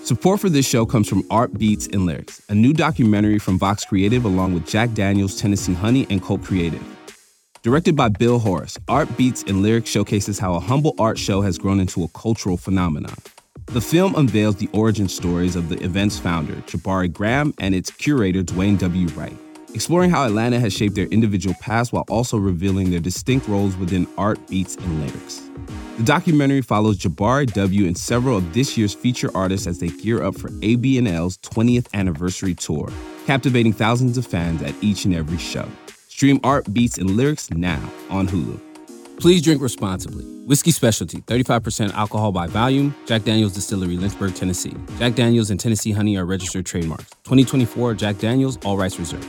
Support for this show comes from Art Beats and Lyrics, a new documentary from Vox Creative along with Jack Daniels, Tennessee Honey, and Colt Creative. Directed by Bill Horace, Art Beats and Lyrics showcases how a humble art show has grown into a cultural phenomenon. The film unveils the origin stories of the event's founder, Jabari Graham, and its curator, Dwayne W. Wright, exploring how Atlanta has shaped their individual paths while also revealing their distinct roles within Art, Beats, and Lyrics. The documentary follows Jabari W. and several of this year's feature artists as they gear up for AB&L's 20th anniversary tour, captivating thousands of fans at each and every show. Stream Art, Beats, and Lyrics now on Hulu. Please drink responsibly. Whiskey Specialty, 35% alcohol by volume. Jack Daniel's Distillery, Lynchburg, Tennessee. Jack Daniel's and Tennessee Honey are registered trademarks. 2024 Jack Daniel's, all rights reserved.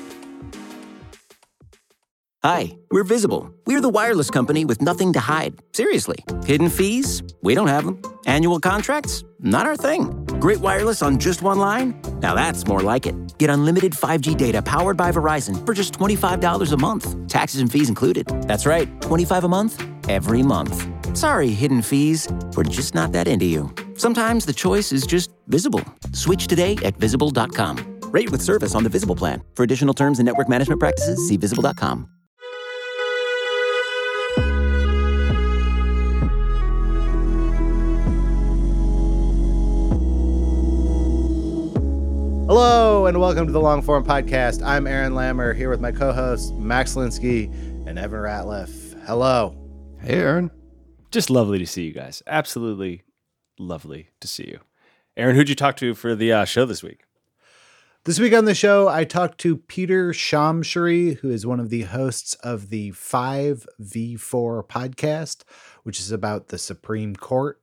Hi, we're Visible. We're the wireless company with nothing to hide. Seriously. Hidden fees? We don't have them. Annual contracts? Not our thing. Great wireless on just one line? Now that's more like it. Get unlimited 5G data powered by Verizon for just $25 a month. Taxes and fees included. That's right, $25 a month, every month. Sorry, hidden fees. We're just not that into you. Sometimes the choice is just Visible. Switch today at Visible.com. Rate with service on the Visible plan. For additional terms and network management practices, see Visible.com. Hello, and welcome to the Long Form Podcast. I'm Aaron Lammer, here with my co-hosts, Max Linsky and Evan Ratliff. Hello. Hey, Aaron. Just lovely to see you guys. Absolutely lovely to see you. Aaron, who'd you talk to for the show this week? This week on the show, I talked to Peter Shamshri, who is one of the hosts of the 5v4 podcast, which is about the Supreme Court.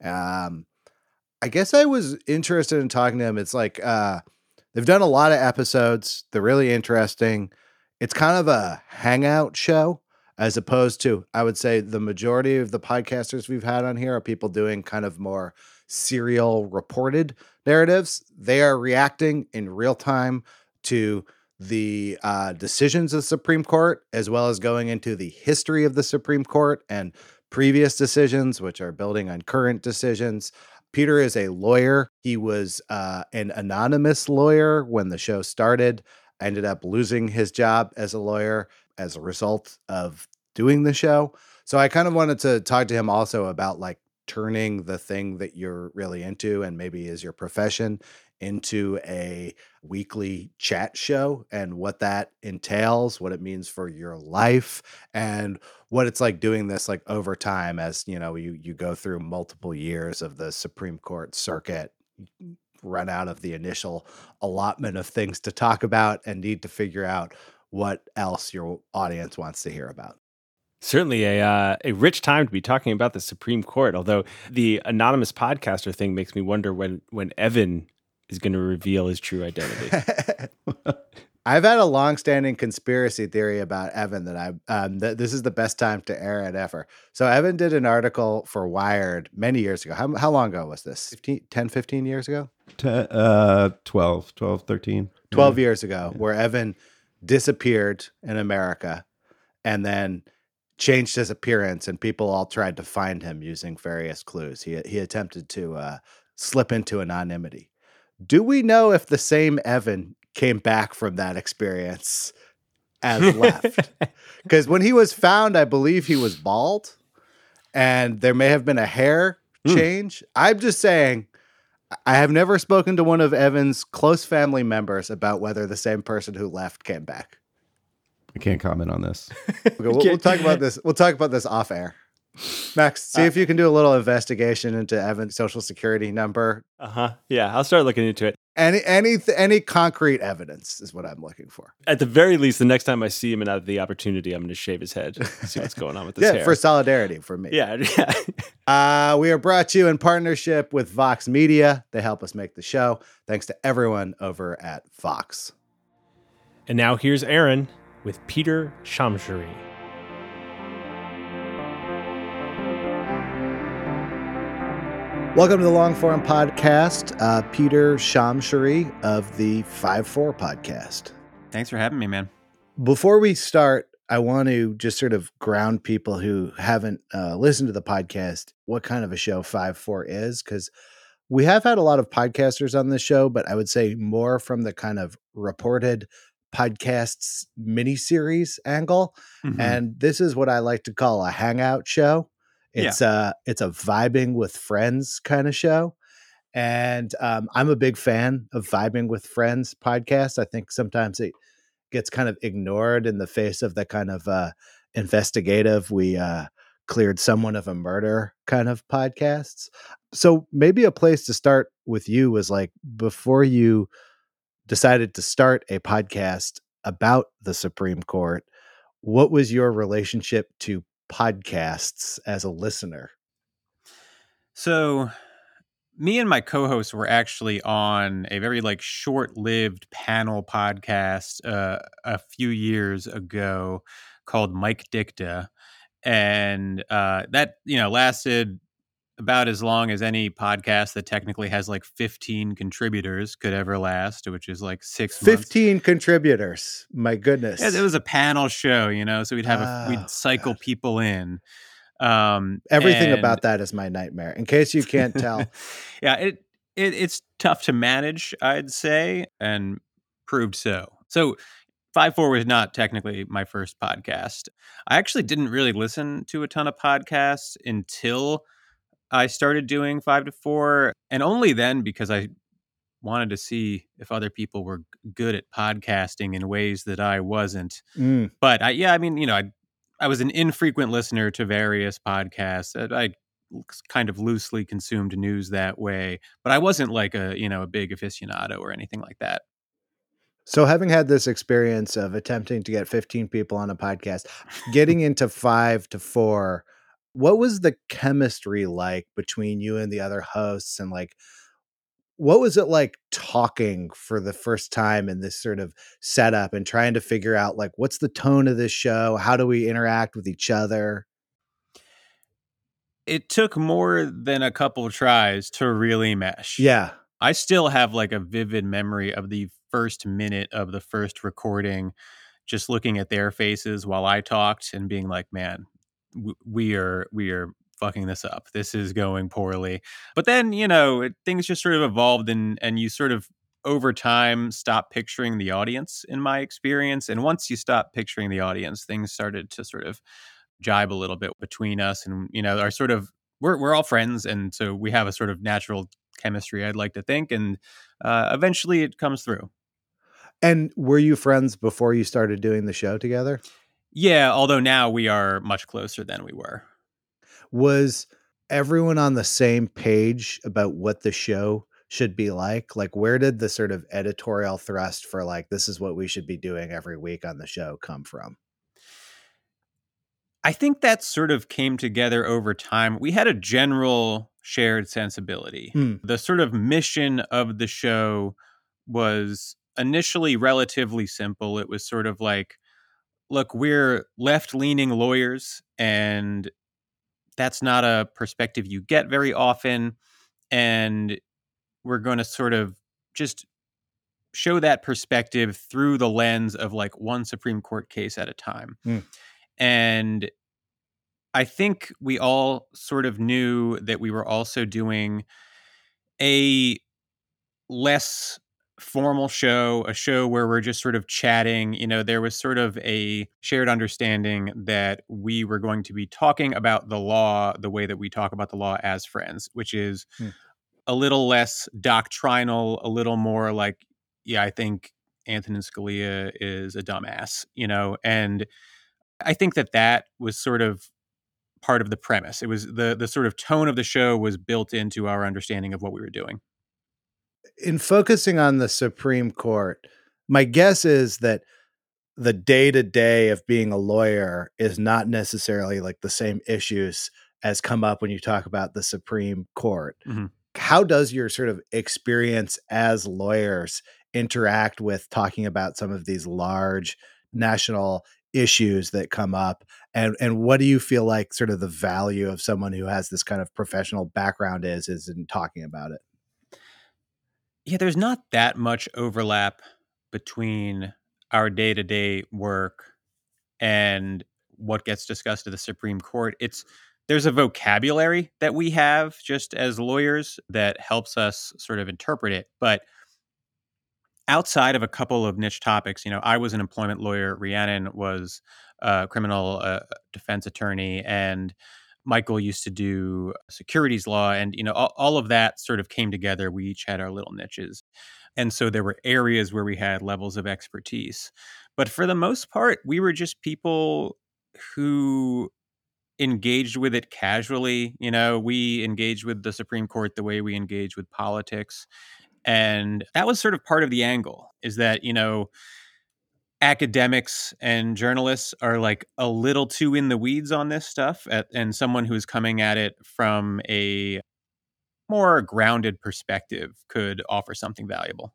I guess I was interested in talking to him. It's like they've done a lot of episodes. They're really interesting. It's kind of a hangout show, as opposed to, I would say, the majority of the podcasters we've had on here are people doing kind of more serial reported narratives. They are reacting in real time to the decisions of the Supreme Court, as well as going into the history of the Supreme Court and previous decisions, which are building on current decisions. Peter is a lawyer. He was an anonymous lawyer when the show started. Ended up losing his job as a lawyer as a result of doing the show. So I kind of wanted to talk to him also about like turning the thing that you're really into and maybe is your profession into a weekly chat show and what that entails, what it means for your life, and what it's like doing this like over time as, you know, you go through multiple years of the Supreme Court circuit, run out of the initial allotment of things to talk about and need to figure out what else your audience wants to hear about. Certainly a rich time to be talking about the Supreme Court, although the anonymous podcaster thing makes me wonder when Evan is going to reveal his true identity. I've had a long-standing conspiracy theory about Evan that this is the best time to air it ever. So Evan did an article for Wired many years ago. How long ago was this? 15 years ago? 12, 13. 12 years ago, where Evan disappeared in America and then changed his appearance, and people all tried to find him using various clues. He attempted to slip into anonymity. Do we know if the same Evan came back from that experience as left? Because when he was found, I believe he was bald, and there may have been a hair change. I'm just saying, I have never spoken to one of Evan's close family members about whether the same person who left came back. I can't comment on this. Okay, we'll talk about this. We'll talk about this off air. Max, see if you can do a little investigation into Evan's social security number. Yeah, I'll start looking into it. Any concrete evidence is what I'm looking for. At the very least, the next time I see him and I have the opportunity, I'm going to shave his head. See what's going on with his hair. For solidarity for me. Yeah. We are brought to you in partnership with Vox Media. They help us make the show. Thanks to everyone over at Vox. And now here's Aaron with Peter Shamshri. Welcome to the Long Form Podcast. Peter Shamshri of the 5-4 podcast. Thanks for having me, man. Before we start, I want to just sort of ground people who haven't listened to the podcast what kind of a show 5-4 is, because We have had a lot of podcasters on this show, but I would say more from the kind of reported podcasts miniseries angle. Mhm. And this is what I like to call a hangout show. Yeah. It's a vibing with friends kind of show. And I'm a big fan of Vibing with Friends podcast. I think sometimes it gets kind of ignored in the face of the kind of investigative, we cleared someone of a murder kind of podcasts. So maybe a place to start with you was like, before you decided to start a podcast about the Supreme Court, what was your relationship to podcasts as a listener? So me and my co-hosts were actually on a very like short-lived panel podcast a few years ago called Mike Dicta. And that, lasted about as long as any podcast that technically has like 15 contributors could ever last, which is like 6 months. 15 contributors. My goodness. Yeah, it was a panel show, so we'd have we'd cycle God. people in. Everything about that is my nightmare. In case you can't tell. Yeah, it's tough to manage, I'd say, and proved so. So 5-4 was not technically my first podcast. I actually didn't really listen to a ton of podcasts until I started doing 5 to 4, and only then because I wanted to see if other people were good at podcasting in ways that I wasn't. But I was an infrequent listener to various podcasts. I kind of loosely consumed news that way, but I wasn't like a big aficionado or anything like that. So having had this experience of attempting to get 15 people on a podcast, getting into 5 to 4, what was the chemistry like between you and the other hosts? And like, what was it like talking for the first time in this sort of setup and trying to figure out like, what's the tone of this show? How do we interact with each other? It took more than a couple of tries to really mesh. Yeah. I still have like a vivid memory of the first minute of the first recording, just looking at their faces while I talked and being like, man, we are fucking this up. This is going poorly. But then, things just sort of evolved and you sort of over time stop picturing the audience, in my experience. And once you stop picturing the audience, things started to sort of jibe a little bit between us, and our sort of we're all friends, and so we have a sort of natural chemistry, I'd like to think, and eventually it comes through. And were you friends before you started doing the show together? Yeah, although now we are much closer than we were. Was everyone on the same page about what the show should be like? Like, where did the sort of editorial thrust for like, this is what we should be doing every week on the show come from? I think that sort of came together over time. We had a general shared sensibility. The sort of mission of the show was initially relatively simple. It was sort of like, look, we're left-leaning lawyers, and that's not a perspective you get very often. And we're going to sort of just show that perspective through the lens of like one Supreme Court case at a time. And I think we all sort of knew that we were also doing a less formal show, a show where we're just sort of chatting. There was sort of a shared understanding that we were going to be talking about the law the way that we talk about the law as friends, which is a little less doctrinal, a little more like, yeah, I think Antonin Scalia is a dumbass, and I think that was sort of part of the premise. It was the sort of tone of the show was built into our understanding of what we were doing. In focusing on the Supreme Court, my guess is that the day-to-day of being a lawyer is not necessarily like the same issues as come up when you talk about the Supreme Court. Mm-hmm. How does your sort of experience as lawyers interact with talking about some of these large national issues that come up? And what do you feel like sort of the value of someone who has this kind of professional background is in talking about it? Yeah, there's not that much overlap between our day-to-day work and what gets discussed at the Supreme Court. It's there's a vocabulary that we have just as lawyers that helps us sort of interpret it. But outside of a couple of niche topics, I was an employment lawyer. Rhiannon was a criminal defense attorney, and Michael used to do securities law. And, all of that sort of came together. We each had our little niches. And so there were areas where we had levels of expertise. But for the most part, we were just people who engaged with it casually. We engaged with the Supreme Court the way we engage with politics. And that was sort of part of the angle, is that, academics and journalists are like a little too in the weeds on this stuff. And someone who's coming at it from a more grounded perspective could offer something valuable.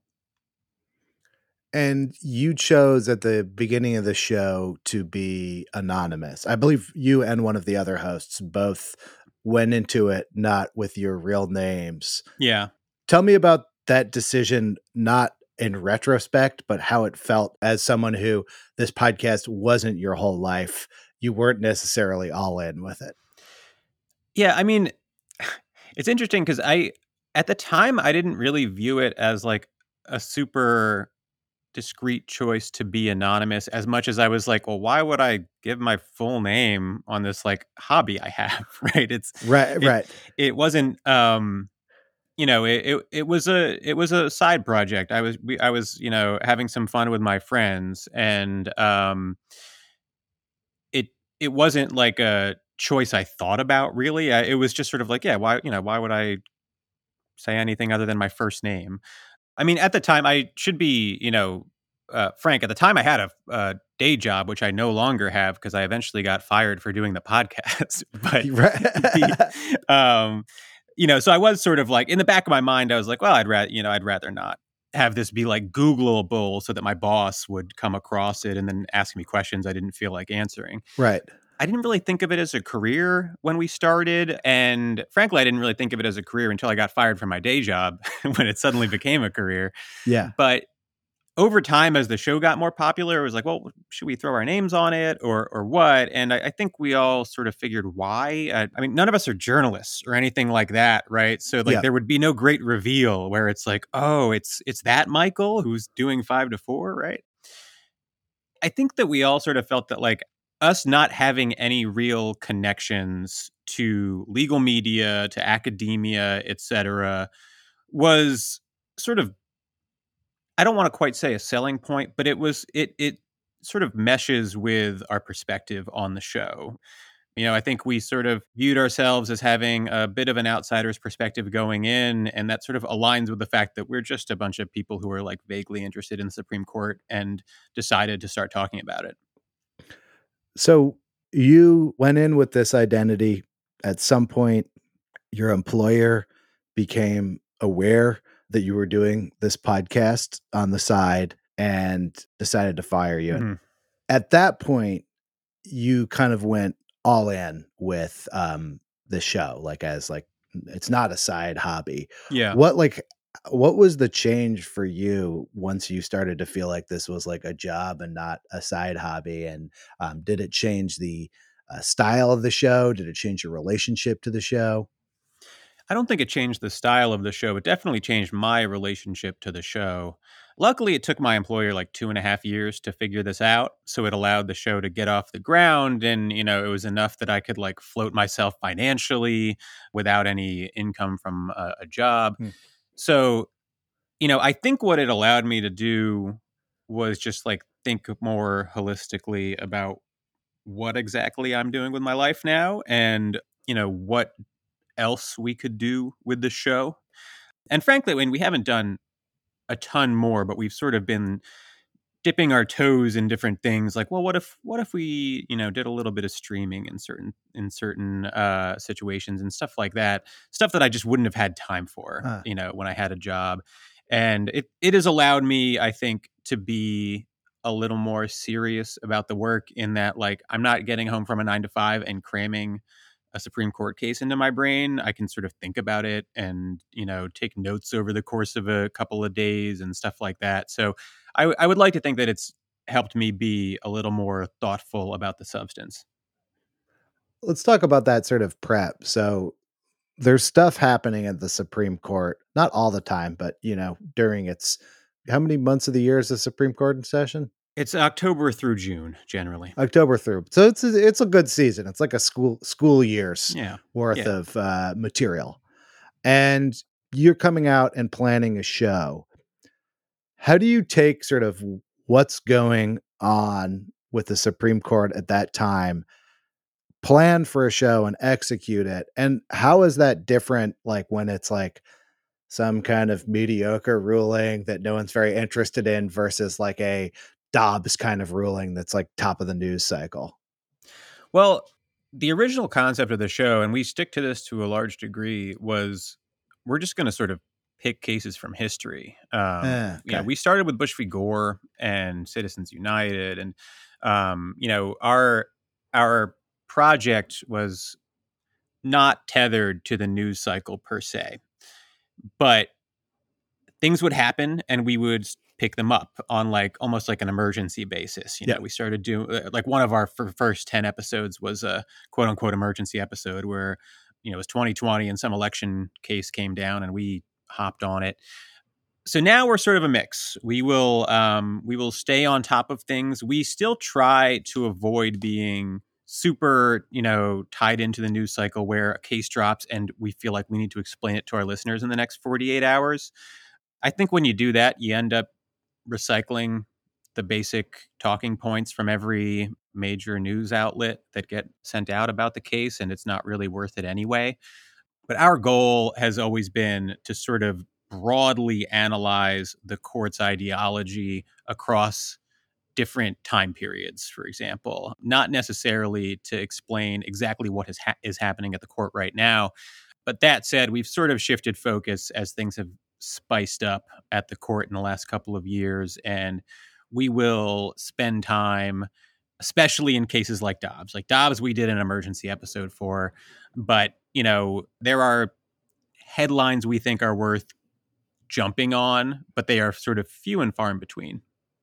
And you chose at the beginning of the show to be anonymous. I believe you and one of the other hosts both went into it not with your real names. Yeah. Tell me about that decision, not in retrospect, but how it felt as someone who this podcast wasn't your whole life. You weren't necessarily all in with it. Yeah. I mean, it's interesting because at the time, I didn't really view it as like a super discreet choice to be anonymous, as much as I was like, well, why would I give my full name on this like hobby I have? Right. Right. It wasn't, it was a side project. I was, having some fun with my friends, and it wasn't like a choice I thought about really. It was just sort of like, yeah, why would I say anything other than my first name? I mean, at the time, I should be, frank, at the time I had a day job, which I no longer have because I eventually got fired for doing the podcast. But, so I was sort of like, in the back of my mind, I was like, well, I'd rather not have this be like Googleable so that my boss would come across it and then ask me questions I didn't feel like answering. Right. I didn't really think of it as a career when we started. And frankly, I didn't really think of it as a career until I got fired from my day job when it suddenly became a career. Yeah. But over time, as the show got more popular, it was like, well, should we throw our names on it or what? And I think we all sort of figured why. I mean, none of us are journalists or anything like that, right? So like there would be no great reveal where it's like, oh, it's that Michael who's doing 5 to 4, right? I think that we all sort of felt that like us not having any real connections to legal media, to academia, et cetera, was sort of, I don't want to quite say a selling point, but it sort of meshes with our perspective on the show. I think we sort of viewed ourselves as having a bit of an outsider's perspective going in, and that sort of aligns with the fact that we're just a bunch of people who are like vaguely interested in the Supreme Court and decided to start talking about it. So you went in with this identity. At some point, your employer became aware that you were doing this podcast on the side and decided to fire you. Mm-hmm. At that point, you kind of went all in with the show, like as like, it's not a side hobby. Yeah. What was the change for you once you started to feel like this was like a job and not a side hobby? And did it change the style of the show? Did it change your relationship to the show? I don't think it changed the style of the show. It definitely changed my relationship to the show. Luckily, it took my employer like 2.5 years to figure this out. So it allowed the show to get off the ground. And, it was enough that I could like float myself financially without any income from a job. So, I think what it allowed me to do was just like think more holistically about what exactly I'm doing with my life now and, what else we could do with the show. And frankly, we haven't done a ton more, but we've sort of been dipping our toes in different things. Like, well, what if we, did a little bit of streaming in certain situations and stuff like that, stuff that I just wouldn't have had time for, when I had a job. And it has allowed me, I think, to be a little more serious about the work in that, like, I'm not getting home from a 9 to 5 and cramming a Supreme Court case into my brain. I can sort of think about it and, take notes over the course of a couple of days and stuff like that. So I would like to think that it's helped me be a little more thoughtful about the substance. let's talk about that sort of prep. So there's stuff happening at the Supreme Court, not all the time, but during its how many months of the year is the Supreme Court in session? It's October through June, generally. October through. So it's a good season. It's like a school year's worth of material. And you're coming out and planning a show. How do you take sort of what's going on with the Supreme Court at that time, plan for a show and execute it? And how is that different, like when it's like some kind of mediocre ruling that no one's very interested in versus like a Dobbs kind of ruling that's like top of the news cycle? Well, the original concept of the show, and we stick to this to a large degree, was we're just going to sort of pick cases from history. We started with Bush v. Gore and Citizens United, and our project was not tethered to the news cycle per se, but things would happen and we would pick them up on like almost like an emergency basis. We started doing like one of our first 10 episodes was a quote unquote emergency episode where, it was 2020 and some election case came down and we hopped on it. So now we're sort of a mix. We will stay on top of things. We still try to avoid being super, tied into the news cycle where a case drops and we feel like we need to explain it to our listeners in the next 48 hours. I think when you do that, you end up recycling the basic talking points from every major news outlet that get sent out about the case, and it's not really worth it anyway. But our goal has always been to sort of broadly analyze the court's ideology across different time periods, for example, not necessarily to explain exactly what is happening at the court right now. But that said, we've sort of shifted focus as things have spiced up at the court in the last couple of years. And we will spend time, especially in cases like Dobbs. Like Dobbs, we did an emergency episode for, but, there are headlines we think are worth jumping on, but they are sort of few and far in between.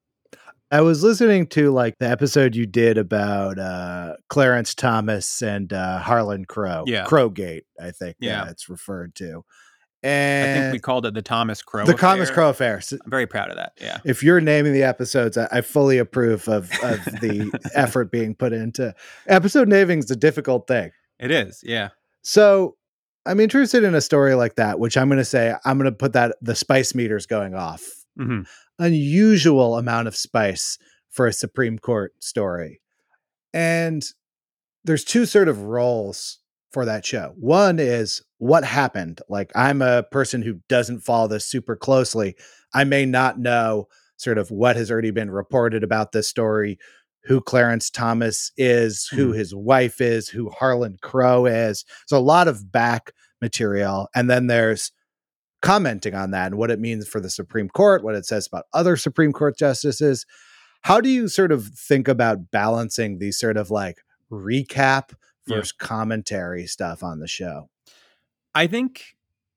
I was listening to like the episode you did about Clarence Thomas and Harlan Crow. Yeah. Crowgate, I think it's referred to. And I think we called it the Thomas Crow affair. Thomas Crow affair. I'm very proud of that. Yeah. If you're naming the episodes, I fully approve of the effort being put into episode naming is a difficult thing. It is. Yeah. So I'm interested in a story like that, which I'm going to put that the spice meters going off. Mm-hmm. Unusual amount of spice for a Supreme Court story. And there's two sort of roles for that show. One is what happened. Like, I'm a person who doesn't follow this super closely. I may not know sort of what has already been reported about this story, who Clarence Thomas is, who his wife is, who Harlan Crow is. So a lot of back material. And then there's commenting on that and what it means for the Supreme Court, what it says about other Supreme Court justices. How do you sort of think about balancing these sort of like recap versus commentary stuff on the show? I think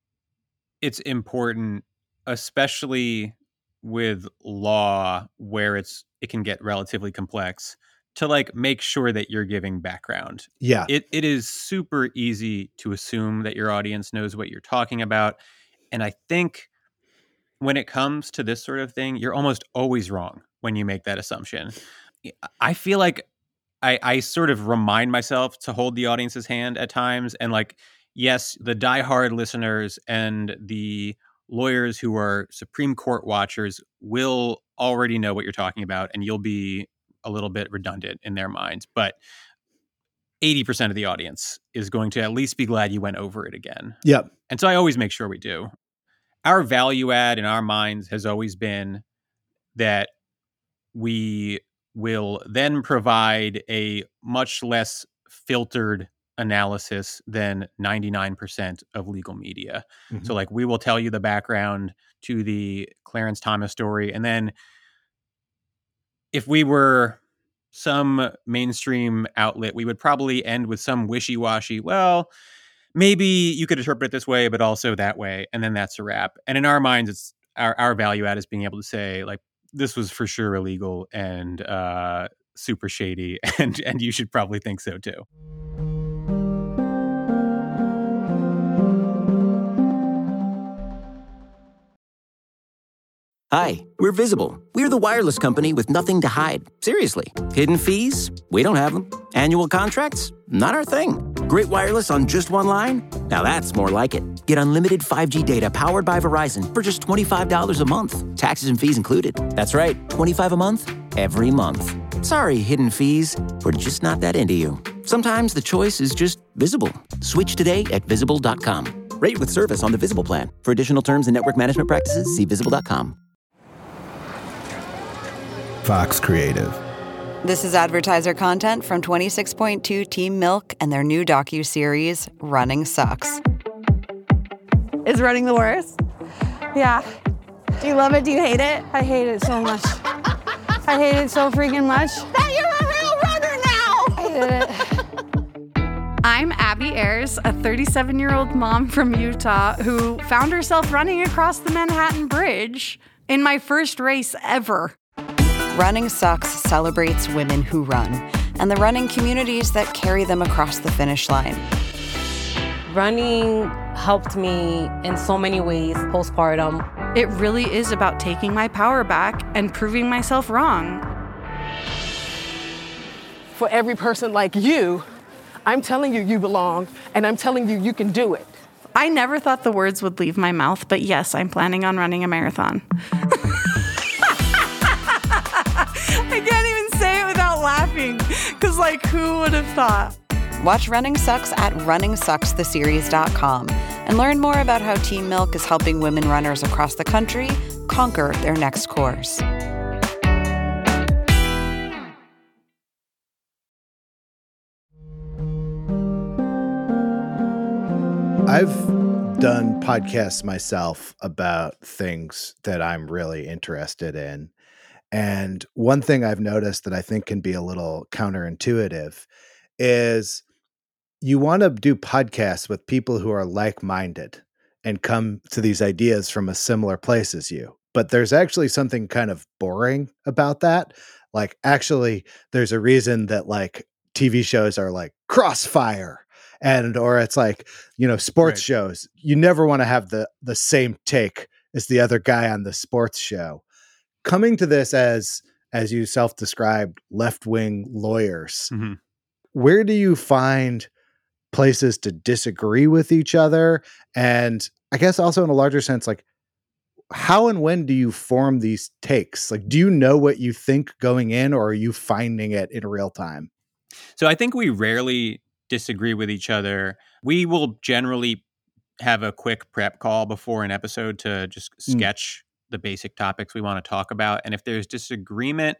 it's important, especially with law where it can get relatively complex, to like make sure that you're giving background. Yeah. It is super easy to assume that your audience knows what you're talking about. And I think when it comes to this sort of thing, you're almost always wrong when you make that assumption. I feel like I sort of remind myself to hold the audience's hand at times. And like, yes, the diehard listeners and the lawyers who are Supreme Court watchers will already know what you're talking about, and you'll be a little bit redundant in their minds. But 80% of the audience is going to at least be glad you went over it again. Yep. And so I always make sure we do. Our value add in our minds has always been that we will then provide a much less filtered analysis than 99% of legal media. Mm-hmm. So like, we will tell you the background to the Clarence Thomas story. And then if we were some mainstream outlet, we would probably end with some wishy-washy, well, maybe you could interpret it this way, but also that way. And then that's a wrap. And in our minds, it's our value add is being able to say, like, this was for sure illegal and super shady. And you should probably think so too. Hi, we're Visible. We're the wireless company with nothing to hide. Seriously. Hidden fees? We don't have them. Annual contracts? Not our thing. Great wireless on just one line? Now that's more like it. Get unlimited 5G data powered by Verizon for just $25 a month. Taxes and fees included. That's right, $25 a month, every month. Sorry, hidden fees. We're just not that into you. Sometimes the choice is just Visible. Switch today at Visible.com. Rate with service on the Visible plan. For additional terms and network management practices, see Visible.com. Vox Creative. This is advertiser content from 26.2 Team Milk and their new docu-series, Running Sucks. Is running the worst? Yeah. Do you love it? Do you hate it? I hate it so much. I hate it so freaking much. That you're a real runner now! I hate it. I'm Abby Ayers, a 37-year-old mom from Utah who found herself running across the Manhattan Bridge in my first race ever. Running Sucks celebrates women who run and the running communities that carry them across the finish line. Running helped me in so many ways postpartum. It really is about taking my power back and proving myself wrong. For every person like you, I'm telling you you belong, and I'm telling you you can do it. I never thought the words would leave my mouth, but yes, I'm planning on running a marathon. I can't even say it without laughing, because, who would have thought? Watch Running Sucks at runningsuckstheseries.com and learn more about how Team Milk is helping women runners across the country conquer their next course. I've done podcasts myself about things that I'm really interested in. And one thing I've noticed that I think can be a little counterintuitive is you want to do podcasts with people who are like-minded and come to these ideas from a similar place as you. But there's actually something kind of boring about that. Actually, there's a reason that TV shows are like Crossfire or it's sports shows. You never want to have the same take as the other guy on the sports show. Coming to this as you self-described, left-wing lawyers, where do you find places to disagree with each other? And I guess also in a larger sense, how and when do you form these takes? Do you know what you think going in, or are you finding it in real time? So I think we rarely disagree with each other. We will generally have a quick prep call before an episode to just sketch the basic topics we want to talk about. And if there's disagreement,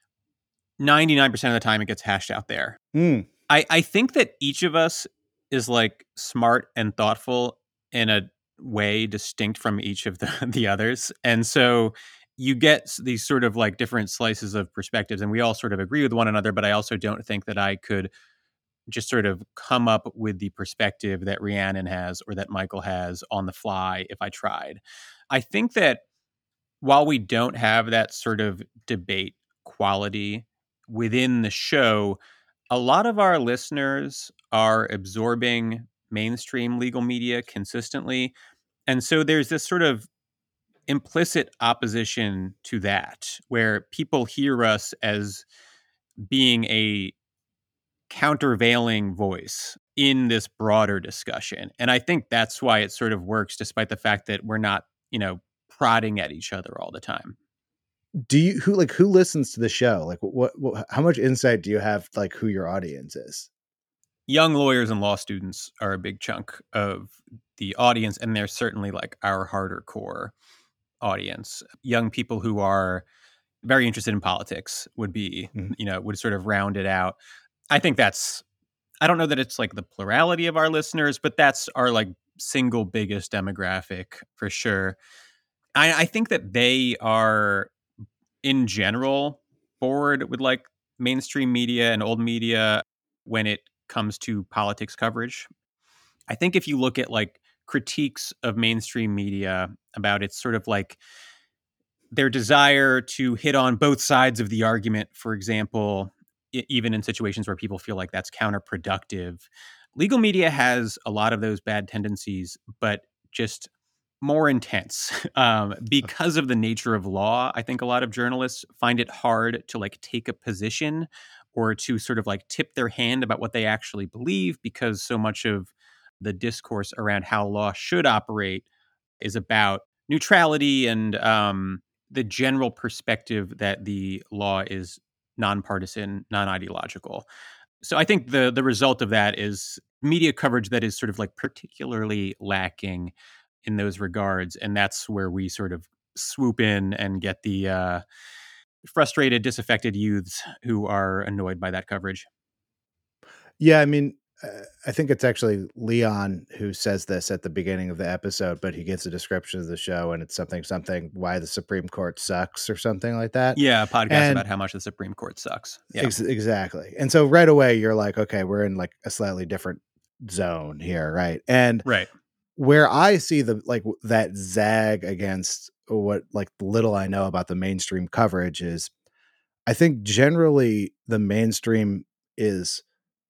99% of the time it gets hashed out there. I think that each of us is smart and thoughtful in a way distinct from each of the others. And so you get these sort of different slices of perspectives, and we all sort of agree with one another, but I also don't think that I could just sort of come up with the perspective that Rhiannon has or that Michael has on the fly if I tried. I think that while we don't have that sort of debate quality within the show, a lot of our listeners are absorbing mainstream legal media consistently. And so there's this sort of implicit opposition to that, where people hear us as being a countervailing voice in this broader discussion. And I think that's why it sort of works, despite the fact that we're not, prodding at each other all the time. Who listens to the show? What how much insight do you have who your audience is? Young lawyers and law students are a big chunk of the audience, and they're certainly our harder core audience. Young people who are very interested in politics would be, would sort of round it out. I think I don't know that it's the plurality of our listeners, but that's our single biggest demographic for sure. I think that they are in general bored with mainstream media and old media when it comes to politics coverage. I think if you look at critiques of mainstream media about its sort of their desire to hit on both sides of the argument, for example, even in situations where people feel that's counterproductive, legal media has a lot of those bad tendencies, but just more intense because of the nature of law. I think a lot of journalists find it hard to like take a position or to sort of like tip their hand about what they actually believe, because so much of the discourse around how law should operate is about neutrality and the general perspective that the law is nonpartisan, non-ideological. So I think the result of that is media coverage that is sort of like particularly lacking in those regards. And that's where we sort of swoop in and get the frustrated, disaffected youths who are annoyed by that coverage. Yeah, I mean, I think it's actually Leon who says this at the beginning of the episode, but he gives a description of the show and it's something, why the Supreme Court sucks or something like that. Yeah, a podcast about how much the Supreme Court sucks. Yeah. Exactly. And so right away you're like, okay, we're in like a slightly different zone here, right? And right. Where I see the like that zag against what like little I know about the mainstream coverage is, I think generally the mainstream is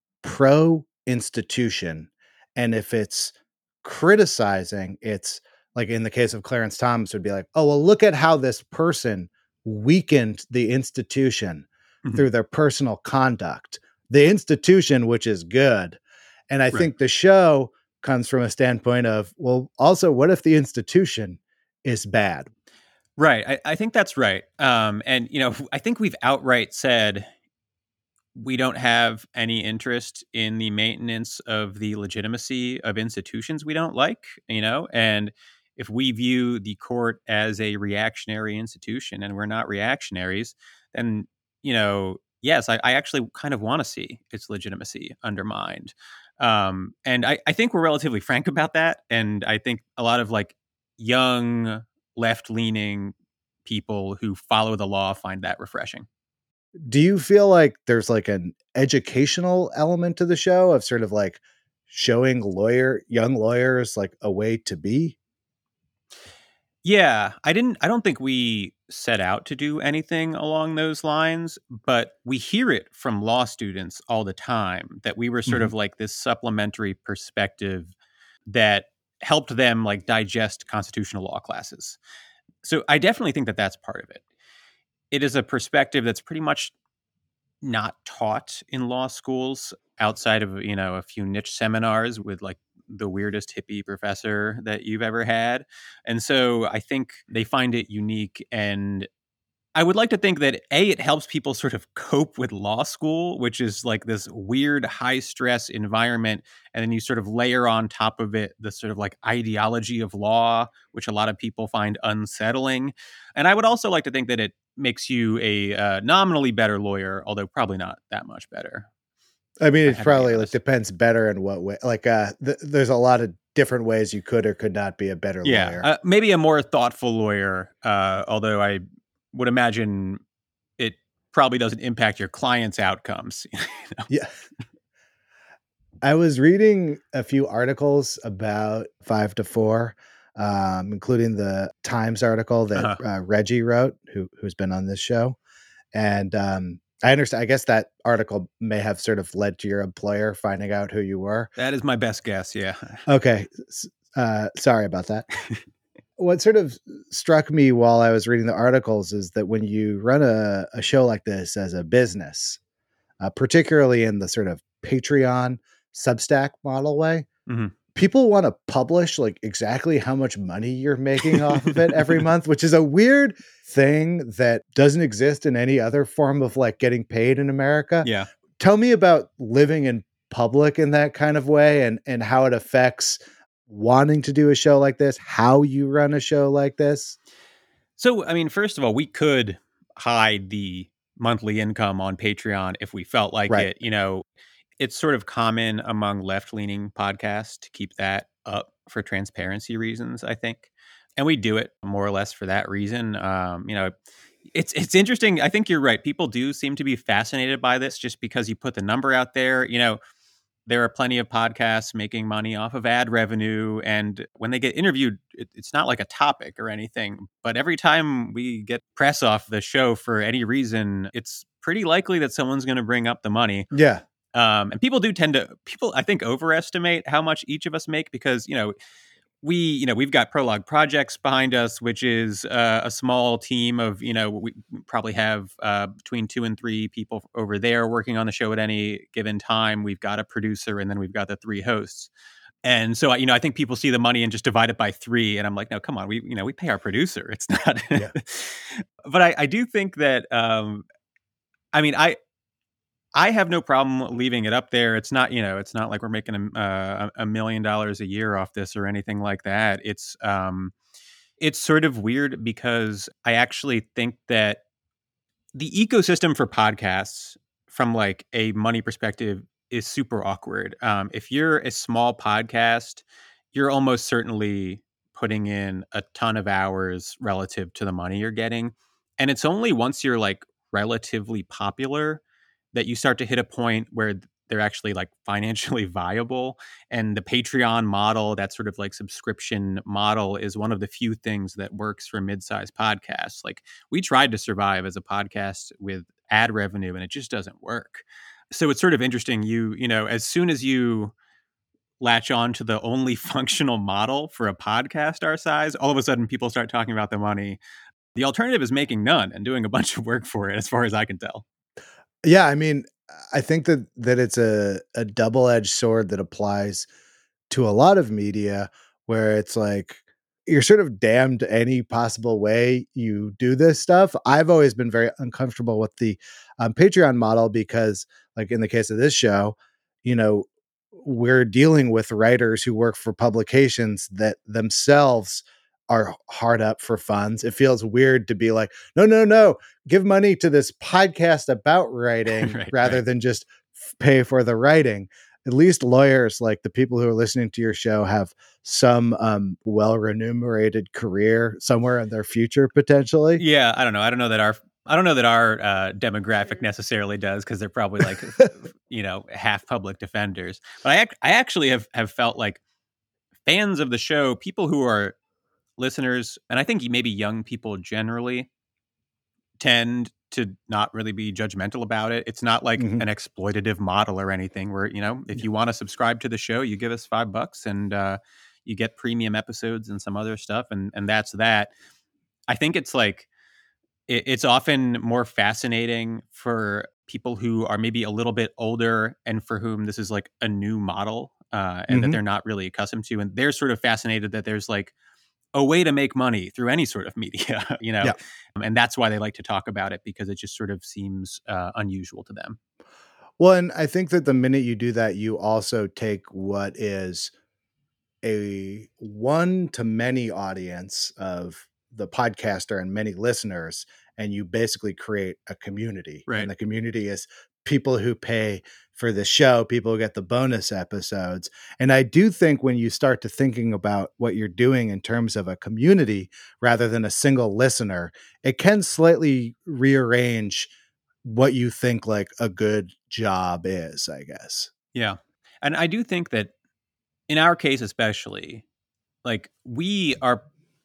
pro institution, and if it's criticizing, it's like in the case of Clarence Thomas would be like, oh well, look at how this person weakened the institution through their personal conduct, the institution which is good. And I think the show comes from a standpoint of, well, also what if the institution is bad? Right. I think that's right. And you know, I think we've outright said we don't have any interest in the maintenance of the legitimacy of institutions we don't like, you know, and if we view the court as a reactionary institution and we're not reactionaries, then, you know, yes, I actually kind of want to see its legitimacy undermined. And I think we're relatively frank about that. And I think a lot of like young left-leaning people who follow the law find that refreshing. Do you feel like there's like an educational element to the show of sort of like showing young lawyers like a way to be? Yeah, I don't think we set out to do anything along those lines, but we hear it from law students all the time that we were sort of like this supplementary perspective that helped them like digest constitutional law classes. So I definitely think that that's part of it. It is a perspective that's pretty much not taught in law schools outside of, you know, a few niche seminars with like the weirdest hippie professor that you've ever had. And so I think they find it unique. And I would like to think that it helps people sort of cope with law school, which is like this weird high stress environment. And then you sort of layer on top of it the sort of like ideology of law, which a lot of people find unsettling. And I would also like to think that it makes you a nominally better lawyer, although probably not that much better. I mean, it probably like depends better in what way. Like, there's a lot of different ways you could or could not be a better lawyer. Maybe a more thoughtful lawyer, although I would imagine it probably doesn't impact your client's outcomes. You know? Yeah. I was reading a few articles about 5 to 4, including the Times article that Reggie wrote, who's been on this show. And I understand. I guess that article may have sort of led to your employer finding out who you were. That is my best guess. Yeah. Okay. Sorry about that. What sort of struck me while I was reading the articles is that when you run a show like this as a business, particularly in the sort of Patreon Substack model way, people want to publish like exactly how much money you're making off of it every month, which is a weird thing that doesn't exist in any other form of like getting paid in America. Yeah. Tell me about living in public in that kind of way and how it affects wanting to do a show like this, how you run a show like this. So, I mean, first of all, we could hide the monthly income on Patreon if we felt like it. You know, it's sort of common among left-leaning podcasts to keep that up for transparency reasons, I think. And we do it more or less for that reason. You know, it's interesting. I think you're right. People do seem to be fascinated by this just because you put the number out there. You know, there are plenty of podcasts making money off of ad revenue. And when they get interviewed, it's not like a topic or anything. But every time we get press off the show for any reason, it's pretty likely that someone's going to bring up the money. Yeah. And people do tend to, I think, overestimate how much each of us make because, you know, we've got Prologue Projects behind us, which is a small team of, we probably have between 2 and 3 people over there working on the show at any given time. We've got a producer, and then we've got the 3 hosts. And so, I think people see the money and just divide it by 3. And I'm like, no, come on. We pay our producer. It's not. Yeah. But I do think that, I have no problem leaving it up there. It's not, it's not like we're making $1 million a year off this or anything like that. It's sort of weird because I actually think that the ecosystem for podcasts from like a money perspective is super awkward. If you're a small podcast, you're almost certainly putting in a ton of hours relative to the money you're getting. And it's only once you're like relatively popular that you start to hit a point where they're actually like financially viable. And the Patreon model, that sort of like subscription model, is one of the few things that works for mid-sized podcasts. Like, we tried to survive as a podcast with ad revenue and it just doesn't work. So it's sort of interesting. As soon as you latch on to the only functional model for a podcast our size, all of a sudden people start talking about the money. The alternative is making none and doing a bunch of work for it, as far as I can tell. Yeah, I think that it's a double-edged sword that applies to a lot of media, where it's like you're sort of damned any possible way you do this stuff. I've always been very uncomfortable with the Patreon model because, like in the case of this show, we're dealing with writers who work for publications that themselves are hard up for funds. It feels weird to be like, no, give money to this podcast about writing rather than just pay for the writing. At least lawyers, like the people who are listening to your show, have some well-remunerated career somewhere in their future, potentially. Yeah, I don't know. I don't know that our demographic necessarily does, because they're probably like, half public defenders. But I actually have felt like fans of the show, people who are listeners, and I think maybe young people generally, tend to not really be judgmental about it. It's not like an exploitative model or anything where, if you want to subscribe to the show, you give us $5 and you get premium episodes and some other stuff. And that's that. I think it's like, it's often more fascinating for people who are maybe a little bit older and for whom this is like a new model and that they're not really accustomed to. And they're sort of fascinated that there's like a way to make money through any sort of media, Yeah. And that's why they like to talk about it, because it just sort of seems unusual to them. Well, and I think that the minute you do that, you also take what is a one-to-many audience of the podcaster and many listeners, and you basically create a community. Right. And the community is people who pay for the show, people who get the bonus episodes. And I do think when you start to thinking about what you're doing in terms of a community rather than a single listener, it can slightly rearrange what you think like a good job is, I guess. Yeah. And I do think that in our case, especially, like we are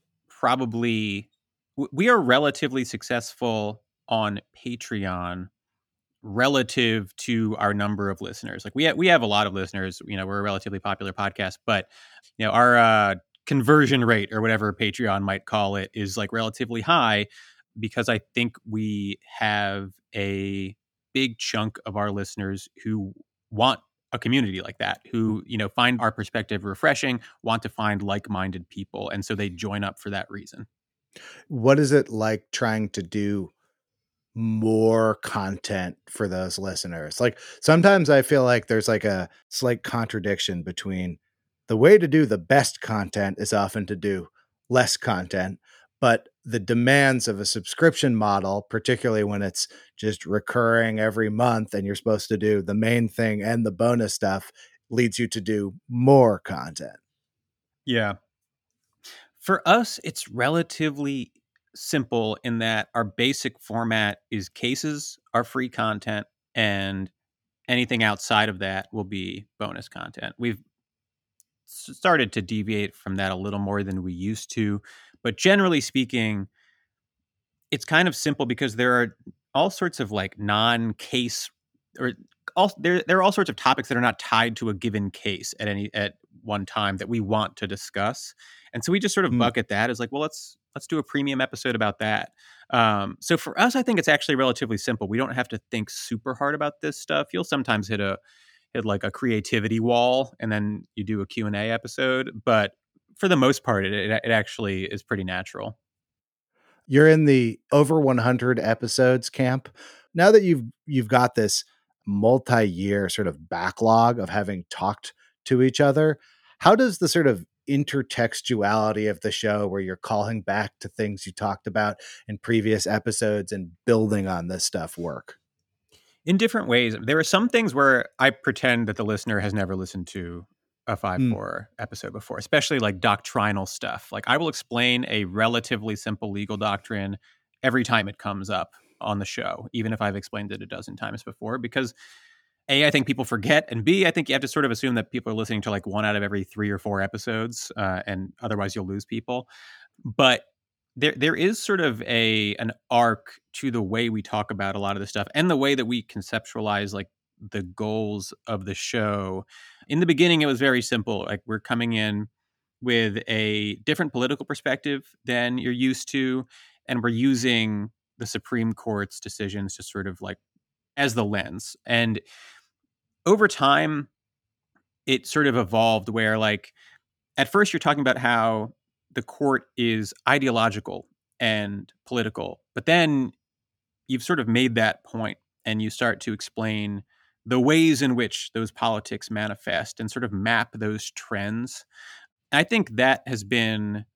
relatively successful on Patreon relative to our number of listeners. Like we have a lot of listeners, we're a relatively popular podcast, but our conversion rate, or whatever Patreon might call it, is like relatively high, because I think we have a big chunk of our listeners who want a community like that, who, find our perspective refreshing, want to find like-minded people. And so they join up for that reason. What is it like trying to do more content for those listeners? Like, sometimes I feel like there's like a slight contradiction between the way to do the best content is often to do less content, but the demands of a subscription model, particularly when it's just recurring every month and you're supposed to do the main thing and the bonus stuff, leads you to do more content. Yeah. For us, it's relatively simple in that our basic format is cases are free content, and anything outside of that will be bonus content. We've started to deviate from that a little more than we used to, but generally speaking, it's kind of simple because there are all sorts of like non-case, or there are all sorts of topics that are not tied to a given case at one time that we want to discuss. And so we just sort of bucket that as like, well, let's do a premium episode about that. So for us, I think it's actually relatively simple. We don't have to think super hard about this stuff. You'll sometimes hit like a creativity wall, and then you do a Q&A episode. But for the most part, it actually is pretty natural. You're in the over 100 episodes camp. Now that you've got this multi-year sort of backlog of having talked to each other, how does the sort of intertextuality of the show, where you're calling back to things you talked about in previous episodes and building on this stuff, work? In different ways. There are some things where I pretend that the listener has never listened to a 5-4 episode before, especially like doctrinal stuff. Like I will explain a relatively simple legal doctrine every time it comes up on the show, even if I've explained it a dozen times before, because A, I think people forget, and B, I think you have to sort of assume that people are listening to like one out of every 3 or 4 episodes, and otherwise you'll lose people. But there is sort of an arc to the way we talk about a lot of this stuff and the way that we conceptualize like the goals of the show. In the beginning, it was very simple. Like we're coming in with a different political perspective than you're used to, and we're using the Supreme Court's decisions to sort of like as the lens. And over time, it sort of evolved where like at first you're talking about how the court is ideological and political, but then you've sort of made that point and you start to explain the ways in which those politics manifest and sort of map those trends. And I think that has been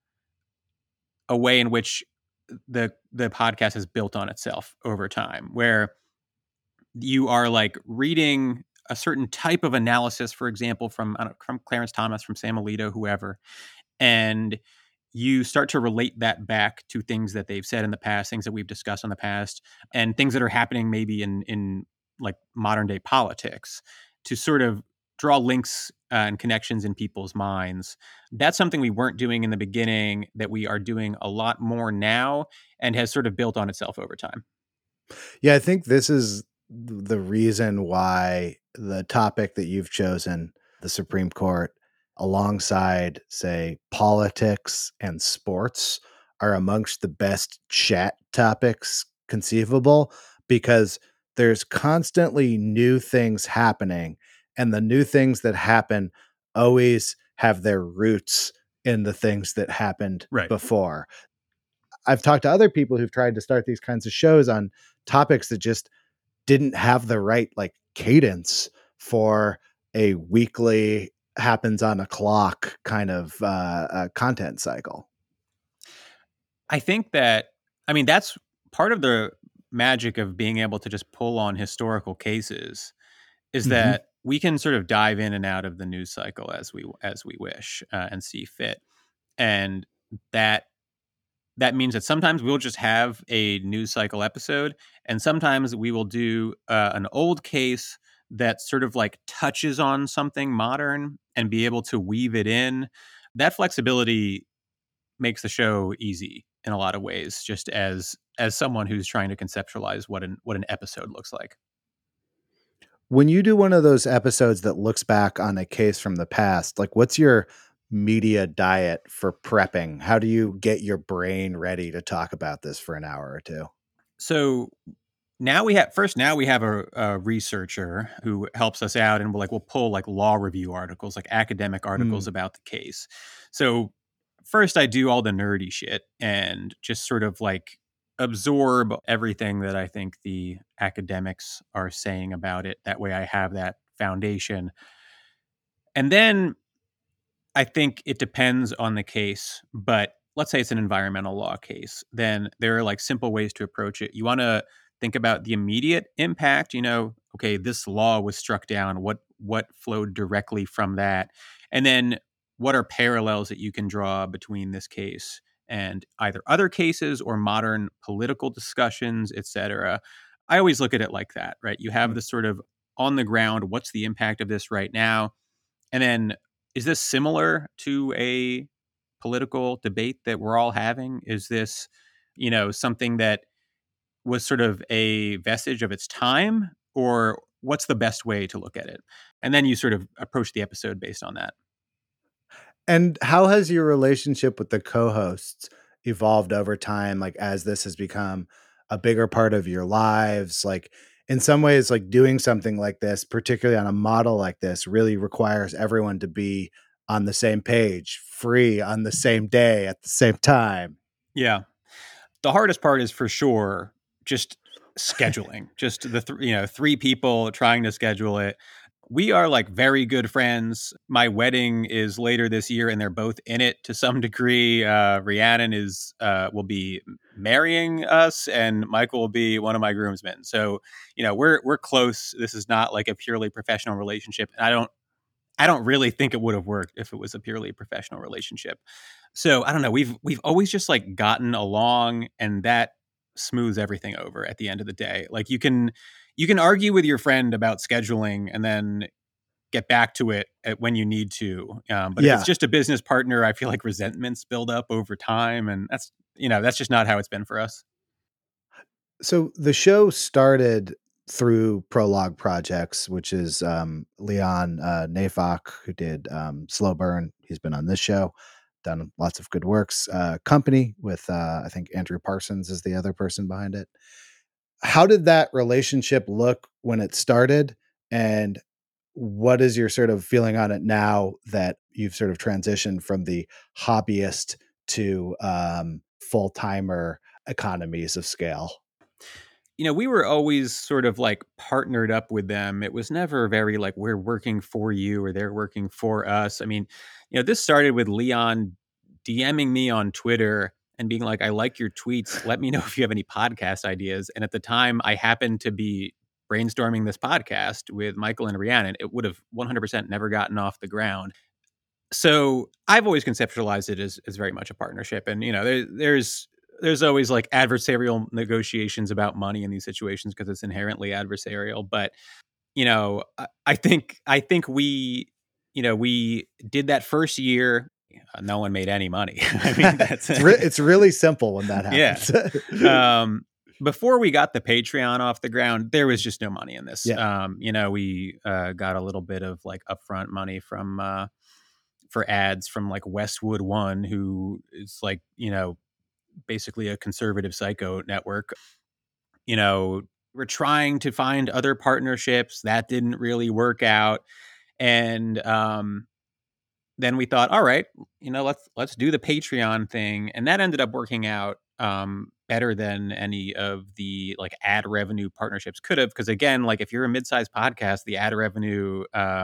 a way in which the podcast has built on itself over time, where you are like reading a certain type of analysis, for example, from Clarence Thomas, from Sam Alito, whoever, and you start to relate that back to things that they've said in the past, things that we've discussed in the past, and things that are happening maybe in like modern day politics, to sort of draw links and connections in people's minds. That's something we weren't doing in the beginning that we are doing a lot more now, and has sort of built on itself over time. Yeah, I think this is the reason why the topic that you've chosen, the Supreme Court, alongside, say, politics and sports, are amongst the best chat topics conceivable, because there's constantly new things happening, and the new things that happen always have their roots in the things that happened before. I've talked to other people who've tried to start these kinds of shows on topics that just didn't have the right like cadence for a weekly happens on a clock kind of content cycle. I think that, I mean, that's part of the magic of being able to just pull on historical cases, is that we can sort of dive in and out of the news cycle as we wish and see fit. And that means that sometimes we'll just have a news cycle episode, and sometimes we will do an old case that sort of like touches on something modern and be able to weave it in. That flexibility makes the show easy in a lot of ways, just as someone who's trying to conceptualize what an episode looks like. When you do one of those episodes that looks back on a case from the past, like what's your media diet for prepping? How do you get your brain ready to talk about this for an hour or two? So now we have a researcher who helps us out, and we'll pull like law review articles, like academic articles about the case. So first I do all the nerdy shit and just sort of like absorb everything that I think the academics are saying about it. That way I have that foundation. And then I think it depends on the case, but let's say it's an environmental law case, then there are like simple ways to approach it. You want to think about the immediate impact, okay, this law was struck down, what flowed directly from that? And then what are parallels that you can draw between this case and either other cases or modern political discussions, et cetera? I always look at it like that, right? You have this sort of on the ground, what's the impact of this right now? And then, is this similar to a political debate that we're all having? Is this, something that was sort of a vestige of its time, or what's the best way to look at it? And then you sort of approach the episode based on that. And how has your relationship with the co-hosts evolved over time, like as this has become a bigger part of your lives? Like in some ways, like doing something like this, particularly on a model like this, really requires everyone to be on the same page, free on the same day at the same time. Yeah. The hardest part is for sure just scheduling, just the three people trying to schedule it. We are like very good friends. My wedding is later this year, and they're both in it to some degree. Rhiannon will be marrying us, and Michael will be one of my groomsmen. So, we're close. This is not like a purely professional relationship. And I don't really think it would have worked if it was a purely professional relationship. So I don't know. We've always just like gotten along, and that smooths everything over at the end of the day. Like you can argue with your friend about scheduling and then get back to it when you need to. But if it's just a business partner, I feel like resentments build up over time, and that's just not how it's been for us. So the show started through Prologue Projects, which is Leon Neyfakh, who did Slow Burn. He's been on this show, done lots of good works. Company with, I think Andrew Parsons is the other person behind it. How did that relationship look when it started? And what is your sort of feeling on it now that you've sort of transitioned from the hobbyist to full-timer economies of scale? We were always sort of like partnered up with them. It was never very like we're working for you or they're working for us. I mean, this started with Leon DMing me on Twitter and being like, I like your tweets. Let me know if you have any podcast ideas. And at the time, I happened to be brainstorming this podcast with Michael and Rhiannon. It would have 100% never gotten off the ground. So I've always conceptualized it as very much a partnership. And, there's always like adversarial negotiations about money in these situations because it's inherently adversarial. But, I think we did that first year. No one made any money. I mean, it's really simple when that happens. Yeah. Before we got the Patreon off the ground, there was just no money in this. Yeah. We got a little bit of like upfront money from for ads from like Westwood One, who is like, basically a conservative psycho network. We're trying to find other partnerships that didn't really work out. And then we thought, all right, let's do the Patreon thing. And that ended up working out better than any of the like ad revenue partnerships could have. Because again, like if you're a mid-sized podcast, the ad revenue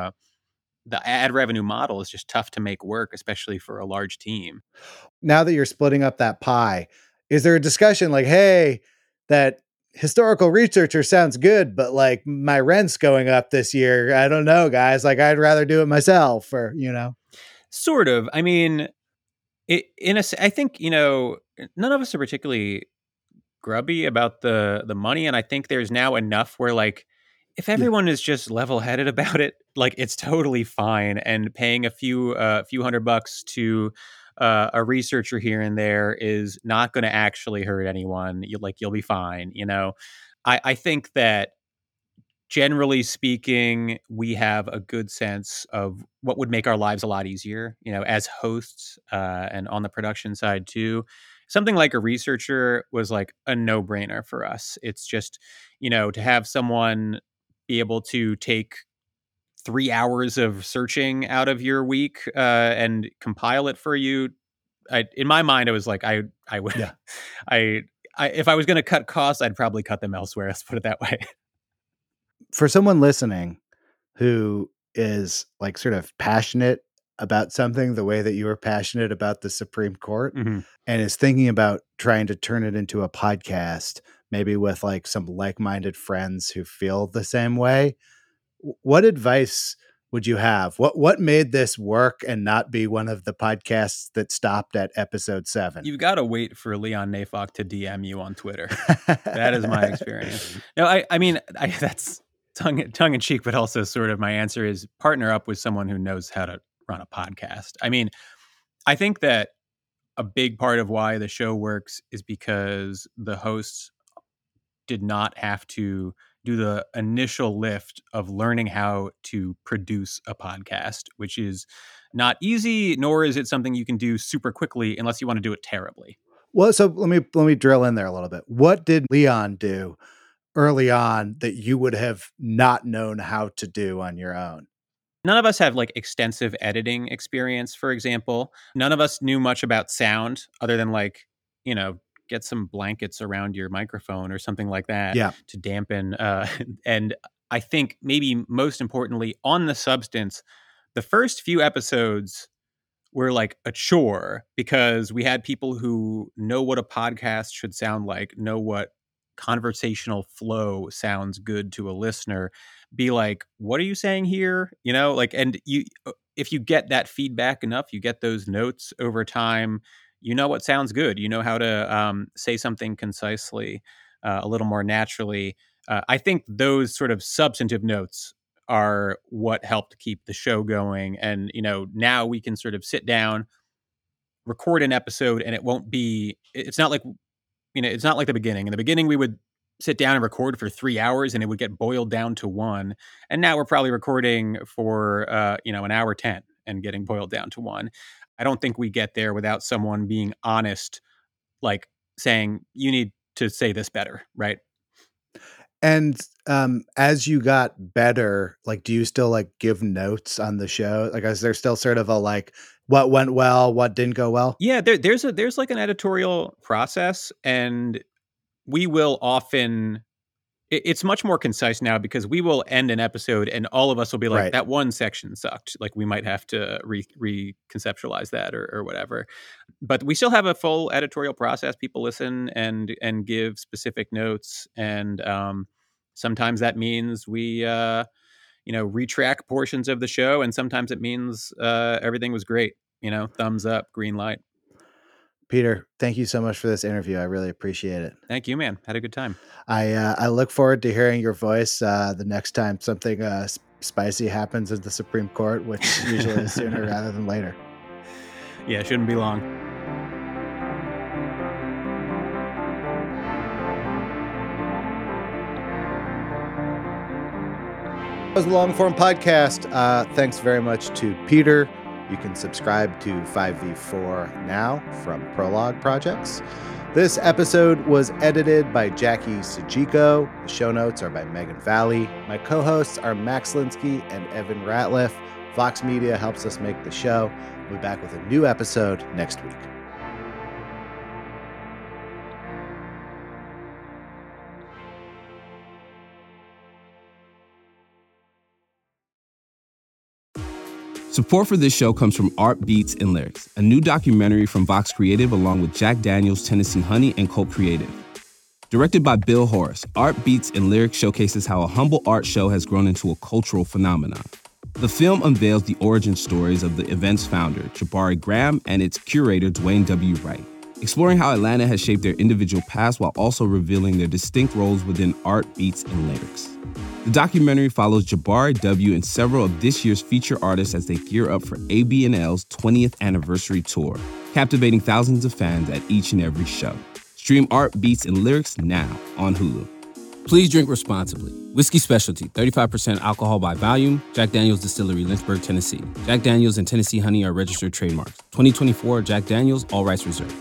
model is just tough to make work, especially for a large team. Now that you're splitting up that pie, is there a discussion like, hey, that historical researcher sounds good, but like my rent's going up this year. I don't know, guys. Like I'd rather do it myself, or, Sort of. I mean, I think, none of us are particularly grubby about the money. And I think there's now enough where like, if everyone is just level-headed about it, like it's totally fine. And paying a few $100 to a researcher here and there is not going to actually hurt anyone. You'll be fine. I think that generally speaking, we have a good sense of what would make our lives a lot easier, as hosts and on the production side too. Something like a researcher was like a no-brainer for us. It's just, to have someone be able to take 3 hours of searching out of your week and compile it for you. In my mind, it was like I would, if I was going to cut costs, I'd probably cut them elsewhere. Let's put it that way. For someone listening who is like sort of passionate about something the way that you were passionate about the Supreme Court, mm-hmm. and is thinking about trying to turn it into a podcast, maybe with like some like-minded friends who feel the same way, what advice would you have? What made this work and not be one of the podcasts that stopped at episode 7? You've got to wait for Leon Neyfakh to DM you on Twitter. That is my experience. No, I mean, that's tongue in cheek, but also sort of my answer is partner up with someone who knows how to run a podcast. I mean, I think that a big part of why the show works is because the hosts did not have to do the initial lift of learning how to produce a podcast, which is not easy, nor is it something you can do super quickly unless you want to do it terribly. Well, so let me drill in there a little bit. What did Leon do early on that you would have not known how to do on your own? None of us have like extensive editing experience, for example. None of us knew much about sound other than like, you know, get some blankets around your microphone or something like that to dampen. And I think maybe most importantly, on the substance, the first few episodes were like a chore because we had people who know what a podcast should sound like, know what conversational flow sounds good to a listener, be like, what are you saying here? You know, like, and if you get that feedback enough, you get those notes over time, you know what sounds good. You know how to say something concisely, a little more naturally. I think those sort of substantive notes are what helped keep the show going. And, you know, now we can sort of sit down, record an episode, and it's not like the beginning. In the beginning, we would sit down and record for 3 hours and it would get boiled down to 1. And now we're probably recording for, an hour 10 and getting boiled down to 1. I don't think we get there without someone being honest, like saying, you need to say this better, right? And as you got better, like, do you still like give notes on the show? Like, is there still sort of a like, what went well, what didn't go well? Yeah, there's like an editorial process, and we will often. It's much more concise now because we will end an episode and all of us will be like, that one section sucked. Like we might have to reconceptualize that or whatever. But we still have a full editorial process. People listen and give specific notes. And sometimes that means we, retrack portions of the show. And sometimes it means everything was great. You know, thumbs up, green light. Peter, thank you so much for this interview. I really appreciate it. Thank you, man. Had a good time. I look forward to hearing your voice the next time something spicy happens at the Supreme Court, which usually is sooner rather than later. Yeah, it shouldn't be long. That was the Long Form Podcast. Thanks very much to Peter. You can subscribe to 5v4 now from Prologue Projects. This episode was edited by Jackie Sajiko. The show notes are by Megan Valley. My co-hosts are Max Linsky and Evan Ratliff. Vox Media helps us make the show. We'll be back with a new episode next week. Support for this show comes from Art Beats and Lyrics, a new documentary from Vox Creative along with Jack Daniels, Tennessee Honey, and Colt Creative. Directed by Bill Horace, Art Beats and Lyrics showcases how a humble art show has grown into a cultural phenomenon. The film unveils the origin stories of the event's founder, Jabari Graham, and its curator, Dwayne W. Wright, exploring how Atlanta has shaped their individual paths while also revealing their distinct roles within Art Beats and Lyrics. The documentary follows Jabari W. and several of this year's feature artists as they gear up for ABNL's 20th anniversary tour, captivating thousands of fans at each and every show. Stream Art Beats and Lyrics now on Hulu. Please drink responsibly. Whiskey Specialty, 35% alcohol by volume. Jack Daniel's Distillery, Lynchburg, Tennessee. Jack Daniel's and Tennessee Honey are registered trademarks. 2024 Jack Daniel's, all rights reserved.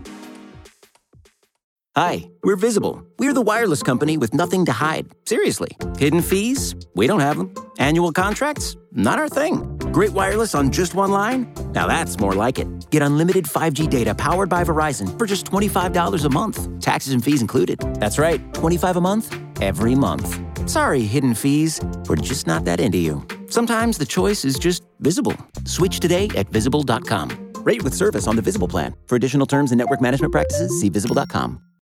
Hi, we're Visible. We're the wireless company with nothing to hide. Seriously. Hidden fees? We don't have them. Annual contracts? Not our thing. Great wireless on just one line? Now that's more like it. Get unlimited 5G data powered by Verizon for just $25 a month. Taxes and fees included. That's right, $25 a month, every month. Sorry, hidden fees. We're just not that into you. Sometimes the choice is just Visible. Switch today at Visible.com. Rate with service on the Visible plan. For additional terms and network management practices, see Visible.com.